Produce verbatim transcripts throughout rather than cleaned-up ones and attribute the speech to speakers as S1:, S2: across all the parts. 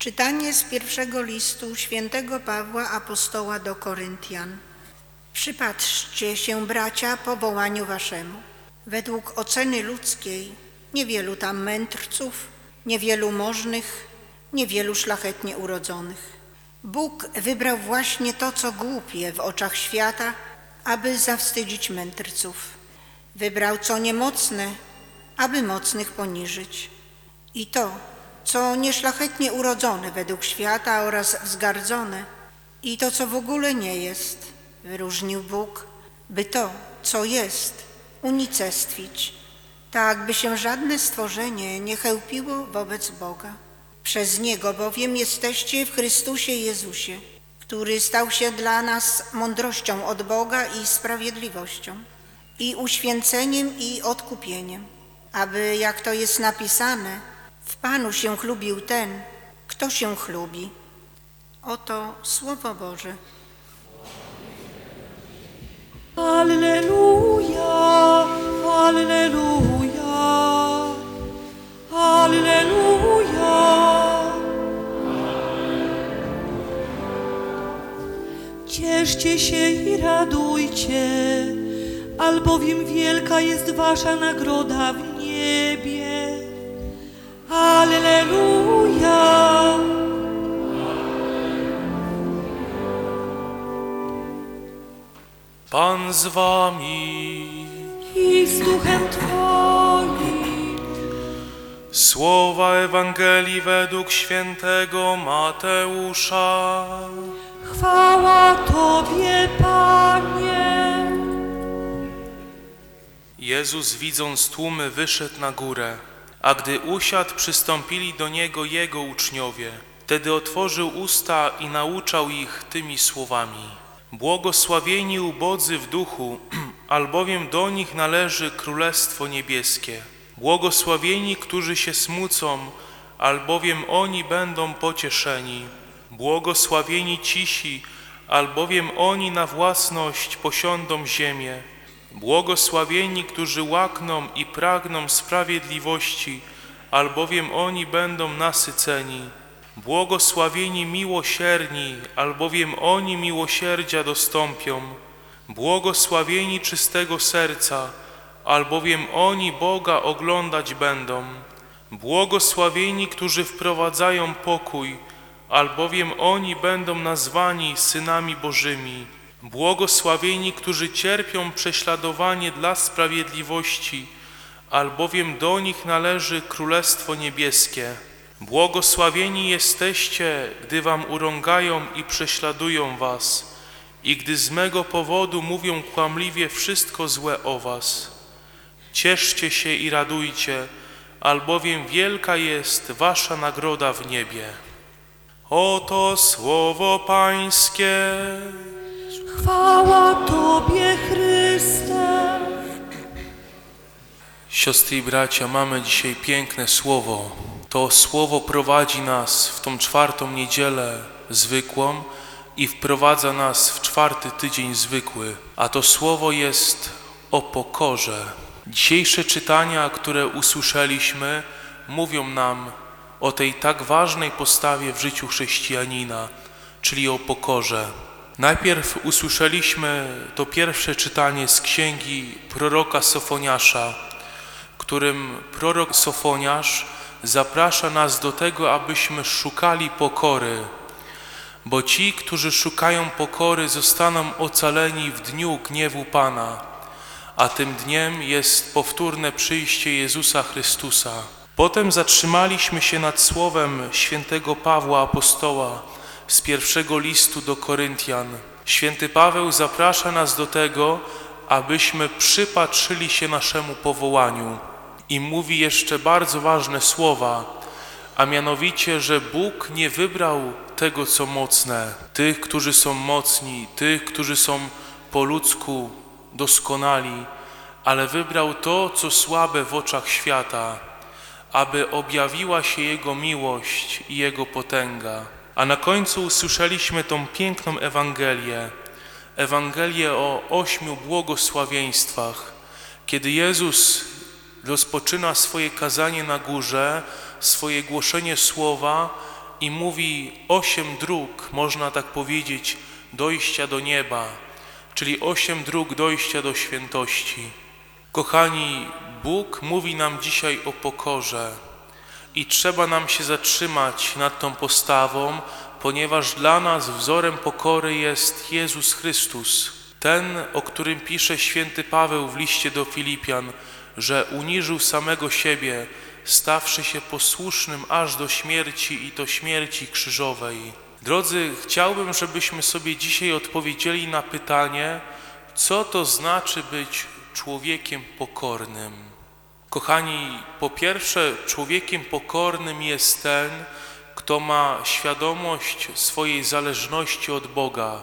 S1: Czytanie z pierwszego listu świętego Pawła apostoła do Koryntian. Przypatrzcie się, bracia, powołaniu waszemu. Według oceny ludzkiej niewielu tam mędrców, niewielu możnych, niewielu szlachetnie urodzonych. Bóg wybrał właśnie to, co głupie w oczach świata, aby zawstydzić mędrców. Wybrał co niemocne, aby mocnych poniżyć. I to, co nieszlachetnie urodzone według świata oraz wzgardzone, i to, co w ogóle nie jest, wyróżnił Bóg, by to, co jest, unicestwić, tak by się żadne stworzenie nie chełpiło wobec Boga. Przez Niego bowiem jesteście w Chrystusie Jezusie, który stał się dla nas mądrością od Boga i sprawiedliwością, i uświęceniem, i odkupieniem, aby, jak to jest napisane, w Panu się chlubił ten, kto się chlubi. Oto Słowo Boże.
S2: Alleluja, alleluja, alleluja. Cieszcie się i radujcie, albowiem wielka jest wasza nagroda w niebie. Alleluja.
S3: Pan z wami.
S2: I z duchem Twoim.
S3: Słowa Ewangelii według świętego Mateusza.
S2: Chwała Tobie, Panie.
S3: Jezus, widząc tłumy, wyszedł na górę, a gdy usiadł, przystąpili do Niego Jego uczniowie. Wtedy otworzył usta i nauczał ich tymi słowami. Błogosławieni ubodzy w duchu, albowiem do nich należy Królestwo Niebieskie. Błogosławieni, którzy się smucą, albowiem oni będą pocieszeni. Błogosławieni cisi, albowiem oni na własność posiądą ziemię. Błogosławieni, którzy łakną i pragną sprawiedliwości, albowiem oni będą nasyceni. Błogosławieni miłosierni, albowiem oni miłosierdzia dostąpią. Błogosławieni czystego serca, albowiem oni Boga oglądać będą. Błogosławieni, którzy wprowadzają pokój, albowiem oni będą nazwani synami Bożymi. Błogosławieni, którzy cierpią prześladowanie dla sprawiedliwości, albowiem do nich należy Królestwo Niebieskie. Błogosławieni jesteście, gdy wam urągają i prześladują was, i gdy z mego powodu mówią kłamliwie wszystko złe o was. Cieszcie się i radujcie, albowiem wielka jest wasza nagroda w niebie. Oto słowo Pańskie.
S2: Chwała Tobie, Chryste.
S3: Siostry i bracia, mamy dzisiaj piękne słowo. To słowo prowadzi nas w tą czwartą niedzielę zwykłą i wprowadza nas w czwarty tydzień zwykły. A to słowo jest o pokorze. Dzisiejsze czytania, które usłyszeliśmy, mówią nam o tej tak ważnej postawie w życiu chrześcijanina, czyli o pokorze. Najpierw usłyszeliśmy to pierwsze czytanie z księgi proroka Sofoniasza, którym prorok Sofoniasz zaprasza nas do tego, abyśmy szukali pokory, bo ci, którzy szukają pokory, zostaną ocaleni w dniu gniewu Pana, a tym dniem jest powtórne przyjście Jezusa Chrystusa. Potem zatrzymaliśmy się nad słowem świętego Pawła apostoła z pierwszego listu do Koryntian. Święty Paweł zaprasza nas do tego, abyśmy przypatrzyli się naszemu powołaniu. I mówi jeszcze bardzo ważne słowa, a mianowicie, że Bóg nie wybrał tego, co mocne, tych, którzy są mocni, tych, którzy są po ludzku doskonali, ale wybrał to, co słabe w oczach świata, aby objawiła się Jego miłość i Jego potęga. A na końcu usłyszeliśmy tą piękną Ewangelię, Ewangelię o ośmiu błogosławieństwach, kiedy Jezus rozpoczyna swoje kazanie na górze, swoje głoszenie słowa i mówi osiem dróg, można tak powiedzieć, dojścia do nieba, czyli osiem dróg dojścia do świętości. Kochani, Bóg mówi nam dzisiaj o pokorze i trzeba nam się zatrzymać nad tą postawą, ponieważ dla nas wzorem pokory jest Jezus Chrystus, ten, o którym pisze święty Paweł w liście do Filipian, że uniżył samego siebie, stawszy się posłusznym aż do śmierci i to śmierci krzyżowej. Drodzy, chciałbym, żebyśmy sobie dzisiaj odpowiedzieli na pytanie, co to znaczy być człowiekiem pokornym. Kochani, po pierwsze, człowiekiem pokornym jest ten, kto ma świadomość swojej zależności od Boga.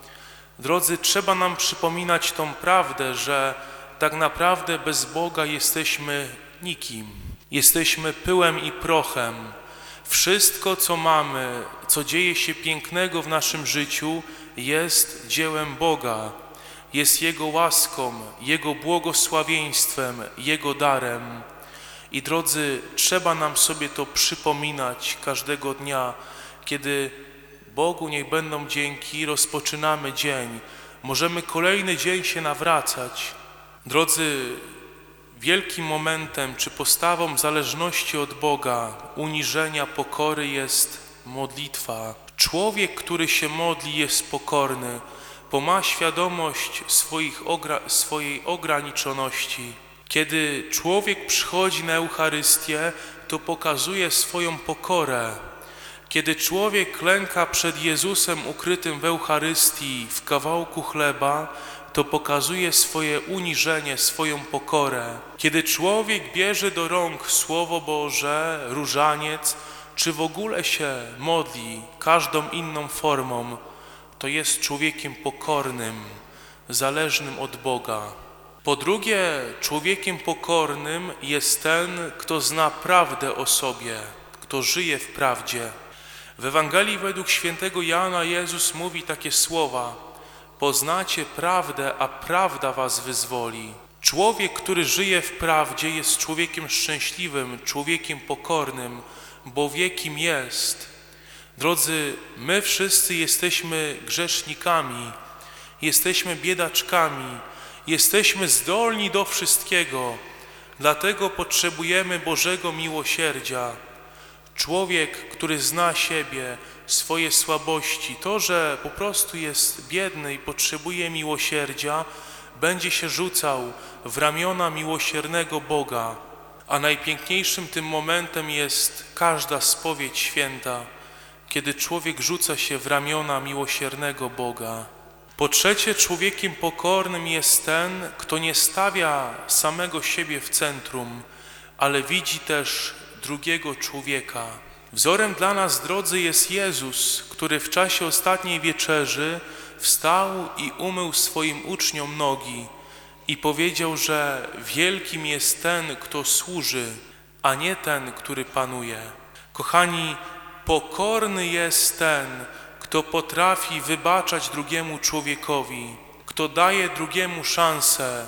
S3: Drodzy, trzeba nam przypominać tą prawdę, że tak naprawdę bez Boga jesteśmy nikim. Jesteśmy pyłem i prochem. Wszystko, co mamy, co dzieje się pięknego w naszym życiu, jest dziełem Boga. Jest Jego łaską, Jego błogosławieństwem, Jego darem. I drodzy, trzeba nam sobie to przypominać każdego dnia, kiedy Bogu niech będą dzięki, rozpoczynamy dzień. Możemy kolejny dzień się nawracać. Drodzy, wielkim momentem czy postawą zależności od Boga, uniżenia, pokory jest modlitwa. Człowiek, który się modli, jest pokorny, bo ma świadomość swoich ogra- swojej ograniczoności. Kiedy człowiek przychodzi na Eucharystię, to pokazuje swoją pokorę. Kiedy człowiek klęka przed Jezusem ukrytym w Eucharystii, w kawałku chleba, to pokazuje swoje uniżenie, swoją pokorę. Kiedy człowiek bierze do rąk Słowo Boże, różaniec, czy w ogóle się modli każdą inną formą, to jest człowiekiem pokornym, zależnym od Boga. Po drugie, człowiekiem pokornym jest ten, kto zna prawdę o sobie, kto żyje w prawdzie. W Ewangelii według świętego Jana Jezus mówi takie słowa: poznacie prawdę, a prawda was wyzwoli. Człowiek, który żyje w prawdzie, jest człowiekiem szczęśliwym, człowiekiem pokornym, bo wie, kim jest. Drodzy, my wszyscy jesteśmy grzesznikami, jesteśmy biedaczkami, jesteśmy zdolni do wszystkiego, dlatego potrzebujemy Bożego miłosierdzia. Człowiek, który zna siebie, swoje słabości, to, że po prostu jest biedny i potrzebuje miłosierdzia, będzie się rzucał w ramiona miłosiernego Boga. A najpiękniejszym tym momentem jest każda spowiedź święta, kiedy człowiek rzuca się w ramiona miłosiernego Boga. Po trzecie, człowiekiem pokornym jest ten, kto nie stawia samego siebie w centrum, ale widzi też drugiego człowieka. Wzorem dla nas, drodzy, jest Jezus, który w czasie ostatniej wieczerzy wstał i umył swoim uczniom nogi i powiedział, że wielkim jest ten, kto służy, a nie ten, który panuje. Kochani, pokorny jest ten, kto potrafi wybaczać drugiemu człowiekowi, kto daje drugiemu szansę,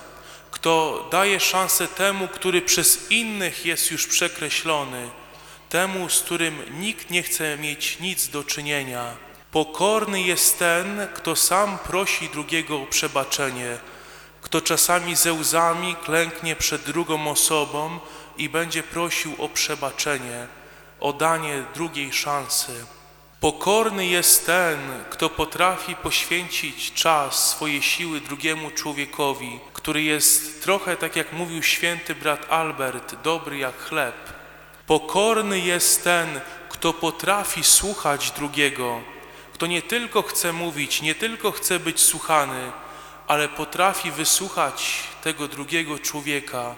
S3: kto daje szansę temu, który przez innych jest już przekreślony, temu, z którym nikt nie chce mieć nic do czynienia. Pokorny jest ten, kto sam prosi drugiego o przebaczenie, kto czasami ze łzami klęknie przed drugą osobą i będzie prosił o przebaczenie, o danie drugiej szansy. Pokorny jest ten, kto potrafi poświęcić czas, swoje siły drugiemu człowiekowi, który jest trochę, tak jak mówił święty brat Albert, dobry jak chleb. Pokorny jest ten, kto potrafi słuchać drugiego, kto nie tylko chce mówić, nie tylko chce być słuchany, ale potrafi wysłuchać tego drugiego człowieka,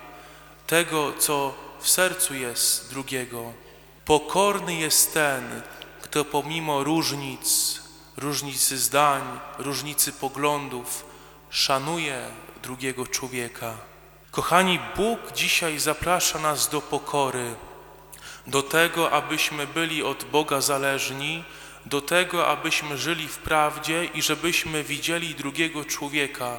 S3: tego, co w sercu jest drugiego. Pokorny jest ten, kto pomimo różnic, różnicy zdań, różnicy poglądów, szanuje drugiego człowieka. Kochani, Bóg dzisiaj zaprasza nas do pokory, do tego, abyśmy byli od Boga zależni, do tego, abyśmy żyli w prawdzie i żebyśmy widzieli drugiego człowieka.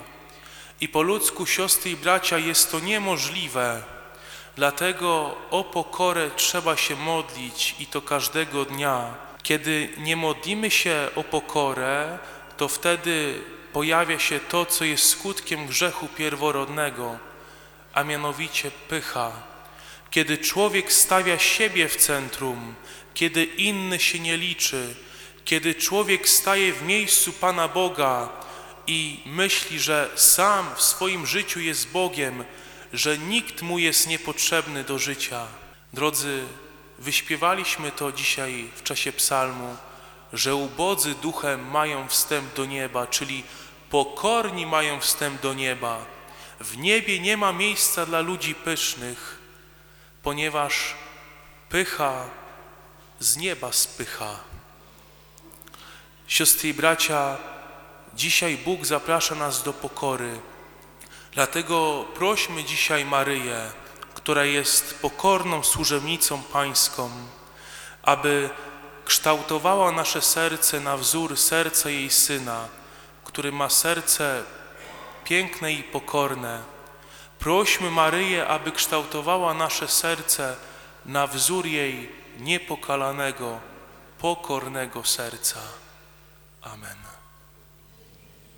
S3: I po ludzku, siostry i bracia, jest to niemożliwe. Dlatego o pokorę trzeba się modlić i to każdego dnia. Kiedy nie modlimy się o pokorę, to wtedy pojawia się to, co jest skutkiem grzechu pierworodnego, a mianowicie pycha. Kiedy człowiek stawia siebie w centrum, kiedy inny się nie liczy, kiedy człowiek staje w miejscu Pana Boga i myśli, że sam w swoim życiu jest Bogiem, że nikt mu jest niepotrzebny do życia. Drodzy, wyśpiewaliśmy to dzisiaj w czasie psalmu, że ubodzy duchem mają wstęp do nieba, czyli pokorni mają wstęp do nieba. W niebie nie ma miejsca dla ludzi pysznych, ponieważ pycha z nieba spycha. Siostry i bracia, dzisiaj Bóg zaprasza nas do pokory. Dlatego prośmy dzisiaj Maryję, która jest pokorną służebnicą Pańską, aby kształtowała nasze serce na wzór serca jej Syna, który ma serce piękne i pokorne. Prośmy Maryję, aby kształtowała nasze serce na wzór jej niepokalanego, pokornego serca. Amen.